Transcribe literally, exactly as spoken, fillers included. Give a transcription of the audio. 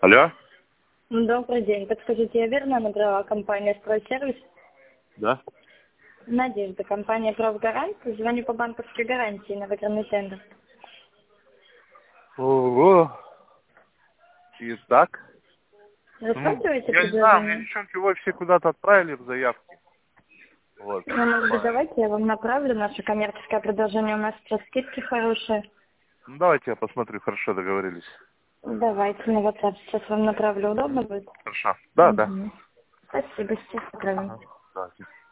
Алло? Добрый день. Подскажите, я верно набрала компанию «Стройсервис»? Да. Надежда, компания «Профгарант». Звоню по банковской гарантии на выигранный тендер. Ого. И так? Рассматриваете Я не знаю, мне предложение? девчонки в офисе куда-то отправили в заявки. Вот. Ну, может быть, давайте я вам направлю. Наше коммерческое предложение у нас сейчас скидки хорошие. Ну, давайте я посмотрю, хорошо договорились. Давайте на WhatsApp сейчас вам направлю. Удобно будет? Хорошо. Да, да. Угу. Спасибо, сейчас отправим. Ага. Давайте.